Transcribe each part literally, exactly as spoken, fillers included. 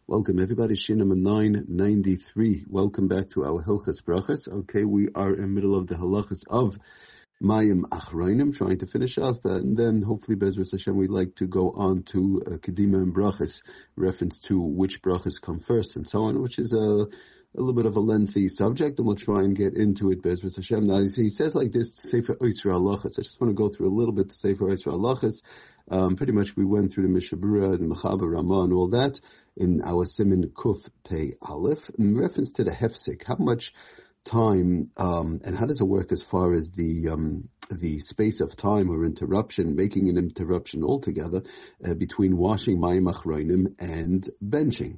Welcome everybody, Shin number nine ninety-three. Welcome back to our Hilchas Brachas. Okay, we are in the middle of the halachas of Mayim Achroinim, trying to finish off, and then hopefully Bezras Hashem we'd like to go on to uh, Kedima and Brachas, reference to which Brachas come first and so on, which is a, a little bit of a lengthy subject, and we'll try and get into it, Bezras Hashem. Now, he says like this, Sefer Oisra Halachas. I just want to go through a little bit to Sefer Oisra Halachas. Um, pretty much we went through the Mishabura, the Mechaber, Ramah, and all that in our Siman Kuf Pei Aleph. In reference to the Hefsek, how much time, um, and how does it work as far as the um, the space of time or interruption, making an interruption altogether uh, between washing Mayim Achroinim and benching.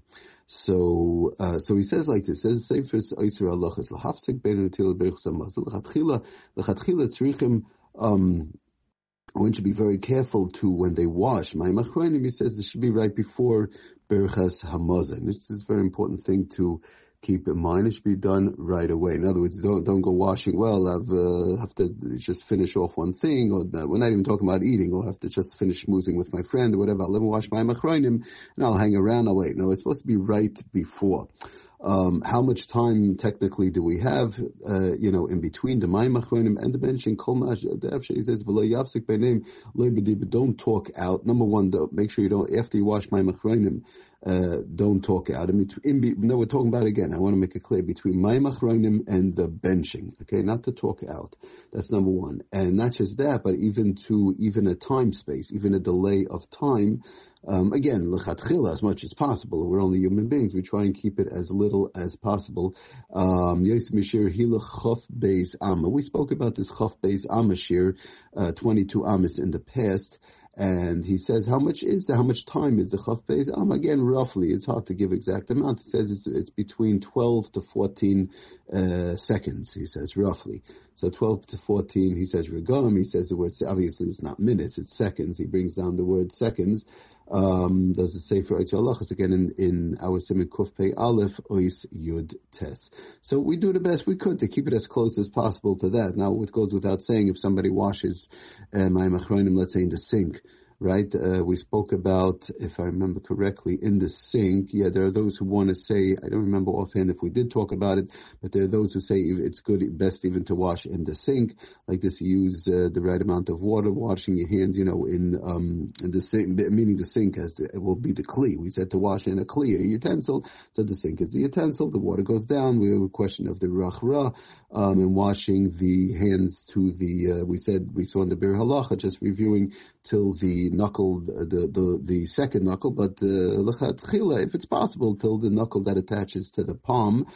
So, uh, so he says like this, says, Sefer Oisra Halachas, L'hafsek bein Natil Beichus HaMazal, L'chatchila, L'chatchila tzrichim, um, one should be very careful to when they wash. Mayim Achroinim, he says, it should be right before Berchas Hamazon. This is a very important thing to keep in mind. It should be done right away. In other words, don't don't go washing. Well, I've uh, have to just finish off one thing, or uh, we're not even talking about eating. I'll have to just finish schmoozing with my friend or whatever. I'll let me wash Mayim Achroinim, and I'll hang around. I'll wait. No, it's supposed to be right before. Um, how much time technically do we have, uh, you know, in between the Mayim Achroinim and the benching? Kol Mash, the Afshe says, V'lo yafsik b'neim lo b'dibur, don't talk out. Number one, don't, make sure you don't, after you wash Mayim Achroinim, uh, don't talk out. I mean, in, no, we're talking about, again, I want to make it clear, between Mayim Achroinim and the benching, okay, not to talk out. That's number one. And not just that, but even to, even a time space, even a delay of time. Um, again, l'chatchila, as much as possible. We're only human beings. We try and keep it as little as possible. Um, Yosef Mishir Hila Chof Beis Amma. We spoke about this Chof Beis Amma shir, uh, twenty-two Amas in the past. And he says, how much is the, how much time is the Chof Beis Amma? Again, roughly, it's hard to give exact amount. It says it's, it's between twelve to fourteen, uh, seconds, he says, roughly. So twelve to fourteen, he says, regam, he says the word, obviously it's not minutes, it's seconds. He brings down the word seconds. Um, does it say for Oisra Halachas again in, in our Siman Kuf Pei Aleph Ois Yud Tes. So we do the best we could to keep it as close as possible to that. Now, it goes without saying, if somebody washes uh, Mayim Achroinim, let's say in the sink, right? Uh, we spoke about, if I remember correctly, in the sink. Yeah, there are those who want to say, I don't remember offhand if we did talk about it, but there are those who say it's good, best even to wash in the sink, like this. Use uh, the right amount of water, washing your hands, you know, in um in the sink, meaning the sink has to, it will be the kli. We said to wash in a kli, a utensil, so the sink is the utensil. The water goes down. We have a question of the rachra um, and washing the hands to the. Uh, we said we saw in the Bir Halacha, just reviewing till the knuckle, the the the second knuckle, but lechatchila, if it's possible, till the knuckle that attaches to the palm.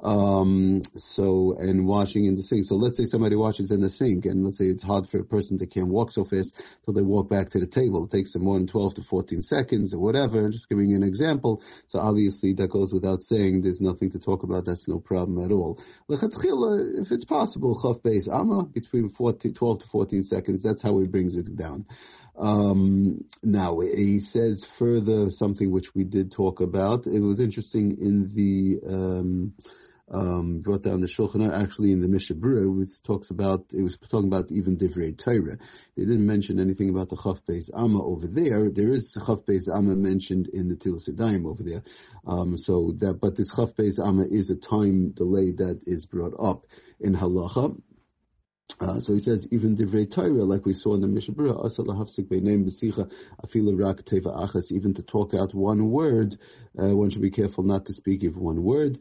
Um, so, and washing in the sink. So let's say somebody washes in the sink, and let's say it's hard for a person that can't walk so fast till they walk back to the table. It takes them more than twelve to fourteen seconds or whatever. Just giving you an example. So obviously that goes without saying. There's nothing to talk about. That's no problem at all. Lechatchila, if it's possible, Chof Beis Amma, between fourteen, twelve to fourteen seconds. That's how he brings it down. Um, now he says further something which we did talk about. It was interesting in the, um, um, brought down the Shulchan Aruch, actually in the Mishabura, which talks about, it was talking about even Divrei Torah. They didn't mention anything about the Chof Beis Amma over there. There is Chof Beis Amma mentioned in the Tilas Yadayim over there. Um, so that, but this Chof Beis Amma is a time delay that is brought up in Halacha. Uh, so he says, even Divrei Torah, like we saw in the Mishabura, Asa lahafsik beineim b'sicha afilu rak teva achas, even to talk out one word, uh, one should be careful not to speak even one word.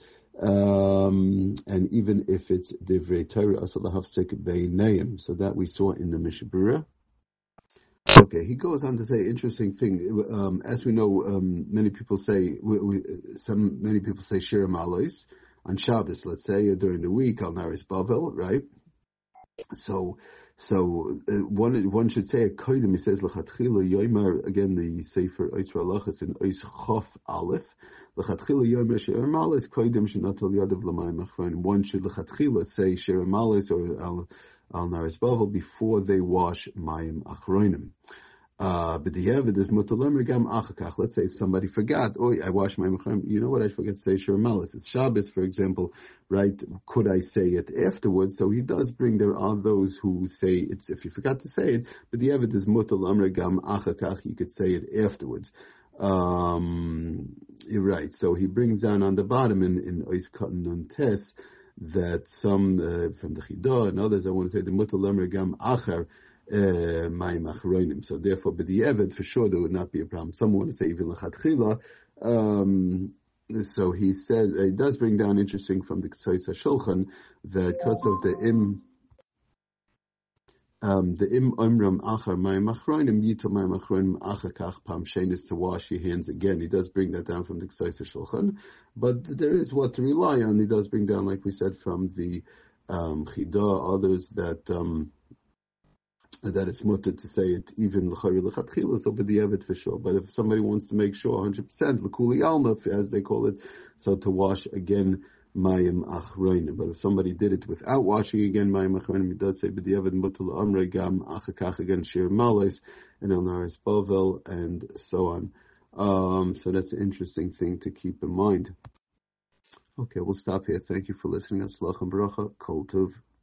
Um, and even if it's Divrei Torah, Asa lahafsik beineim. So that we saw in the Mishabura. Okay, he goes on to say, interesting thing. Um, as we know, um, many people say, we, we, some many people say Shir Malos on Shabbos, let's say, or during the week, Al Naris Bavel, right? So, so uh, one one should say a kodim. He says lechatchila yomer, again the Sefer Oisra Halachas in Ois Chof Aleph. Lechatchila yomer she'er malos kodim shenatal yadav l'mayim achronim. One should lechatchila say she'er malos or al al naris bavel before they wash mayim achronim. Uh, but the Yevid is mutalam regam achakach. Let's say somebody forgot. Oh, I washed my mecham. You know what? I forget to say shir malis. It's Shabbos, for example, right? Could I say it afterwards? So he does bring. There are those who say it's if you forgot to say it. But the Yevid is mutalam regam achakach. You could say it afterwards. Um, you're right. So he brings down on the bottom in in Ois Katan Nun Tes that some uh, from the Chidah and others, I want to say the Mutal Lamer Gam Achar Mayim Achroinim. So therefore, by the Eved, for sure there would not be a problem. Some want to say even L'Chatchila. Um, so he said, uh, he does bring down interesting from the Ksais HaShulchan that because of the Im Um, the im umram achar mayim achronim yito mayim achronim achar kach pam shenis to wash your hands again. He does bring that down from the Ksais HaShulchan, but there is what to rely on. He does bring down, like we said, from the um, Chidah, others that um, that it's mutter to say it even l'chari l'chatchila, so but the evet for sure. But if somebody wants to make sure one hundred percent l'kuli alma, as they call it, so to wash again mayim achronim. But if somebody did it without washing again mayim achronim, he does say b'diavad mutal amre gam achakach again shir malis and el naris bavel and so on. Um, so that's an interesting thing to keep in mind. Okay, we'll stop here. Thank you for listening. Aslach and bracha. Kol tov.